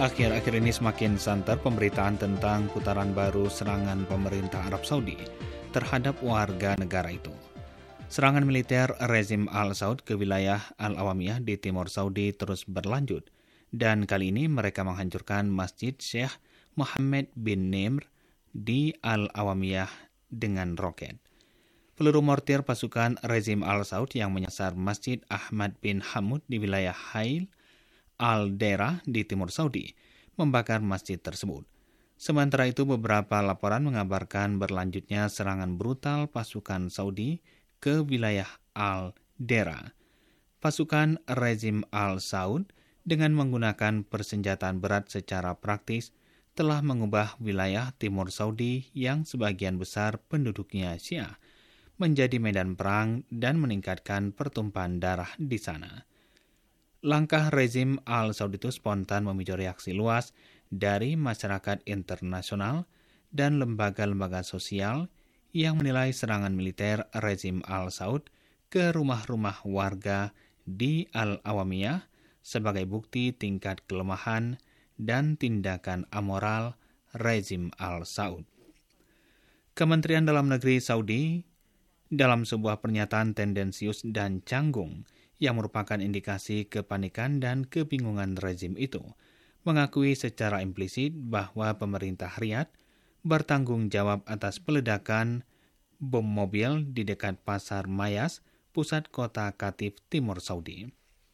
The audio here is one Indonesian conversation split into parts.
Akhir-akhir ini semakin santer pemberitaan tentang putaran baru serangan pemerintah Arab Saudi terhadap warga negara itu. Serangan militer rezim Al-Saud ke wilayah Al-Awamiyah di timur Saudi terus berlanjut, dan kali ini mereka menghancurkan Masjid Syekh Mohammed bin Nimr di Al-Awamiyah dengan roket. Peluru mortir pasukan rezim Al-Saud yang menyasar Masjid Ahmad bin Hamud di wilayah Hail Al-Dera di timur Saudi membakar masjid tersebut. Sementara itu, beberapa laporan mengabarkan berlanjutnya serangan brutal pasukan Saudi ke wilayah Al-Dera. Pasukan rezim Al-Saud dengan menggunakan persenjataan berat secara praktis telah mengubah wilayah timur Saudi yang sebagian besar penduduknya Syiah menjadi medan perang dan meningkatkan pertumpahan darah di sana. Langkah rezim Al-Saud itu spontan memicu reaksi luas dari masyarakat internasional dan lembaga-lembaga sosial yang menilai serangan militer rezim Al-Saud ke rumah-rumah warga di Al-Awamiyah sebagai bukti tingkat kelemahan dan tindakan amoral rezim Al-Saud. Kementerian Dalam Negeri Saudi dalam sebuah pernyataan tendensius dan canggung yang merupakan indikasi kepanikan dan kebingungan rezim itu, mengakui secara implisit bahwa pemerintah Riyadh bertanggung jawab atas peledakan bom mobil di dekat Pasar Mayas, pusat kota Qatif, Timur Saudi.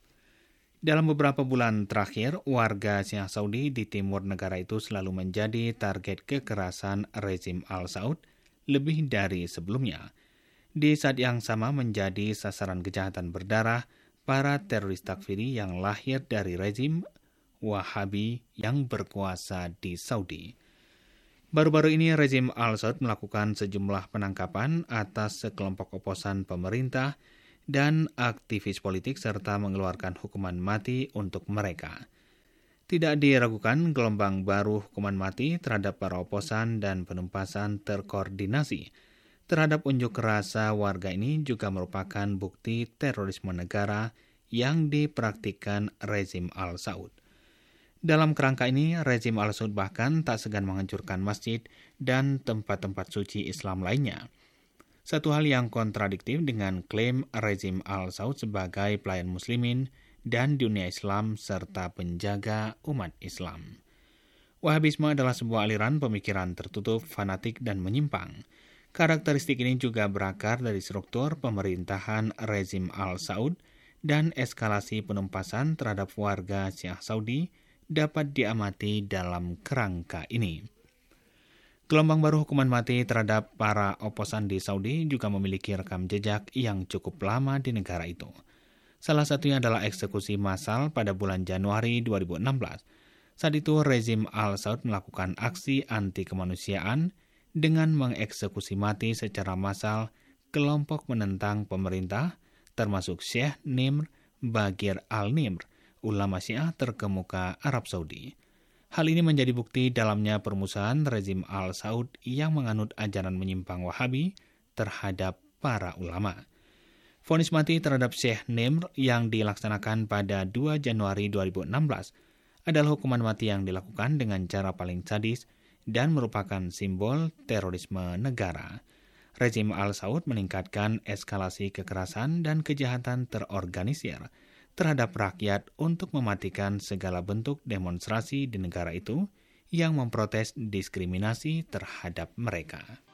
Dalam beberapa bulan terakhir, warga Syiah Saudi di timur negara itu selalu menjadi target kekerasan rezim Al-Saud lebih dari sebelumnya. Di saat yang sama menjadi sasaran kejahatan berdarah para teroris takfiri yang lahir dari rezim Wahabi yang berkuasa di Saudi. Baru-baru ini rezim Al-Saud melakukan sejumlah penangkapan atas sekelompok oposan pemerintah dan aktivis politik serta mengeluarkan hukuman mati untuk mereka. Tidak diragukan gelombang baru hukuman mati terhadap para oposan dan penumpasan terkoordinasi terhadap unjuk rasa warga ini juga merupakan bukti terorisme negara yang dipraktikkan rezim Al-Saud. Dalam kerangka ini, rezim Al-Saud bahkan tak segan menghancurkan masjid dan tempat-tempat suci Islam lainnya. Satu hal yang kontradiktif dengan klaim rezim Al-Saud sebagai pelayan muslimin dan dunia Islam serta penjaga umat Islam. Wahabisme adalah sebuah aliran pemikiran tertutup, fanatik, dan menyimpang. Karakteristik ini juga berakar dari struktur pemerintahan rezim Al-Saud dan eskalasi penumpasan terhadap warga Syiah Saudi dapat diamati dalam kerangka ini. Gelombang baru hukuman mati terhadap para oposan di Saudi juga memiliki rekam jejak yang cukup lama di negara itu. Salah satunya adalah eksekusi massal pada bulan Januari 2016. Saat itu rezim Al-Saud melakukan aksi anti kemanusiaan dengan mengeksekusi mati secara massal kelompok menentang pemerintah, termasuk Syekh Nimr Bagir Al-Nimr, ulama Syiah terkemuka Arab Saudi. Hal ini menjadi bukti dalamnya permusuhan rezim Al-Saud yang menganut ajaran menyimpang Wahabi terhadap para ulama. Vonis mati terhadap Syekh Nimr yang dilaksanakan pada 2 Januari 2016 adalah hukuman mati yang dilakukan dengan cara paling sadis dan merupakan simbol terorisme negara. Rezim Al-Saud meningkatkan eskalasi kekerasan dan kejahatan terorganisir terhadap rakyat untuk mematikan segala bentuk demonstrasi di negara itu yang memprotes diskriminasi terhadap mereka.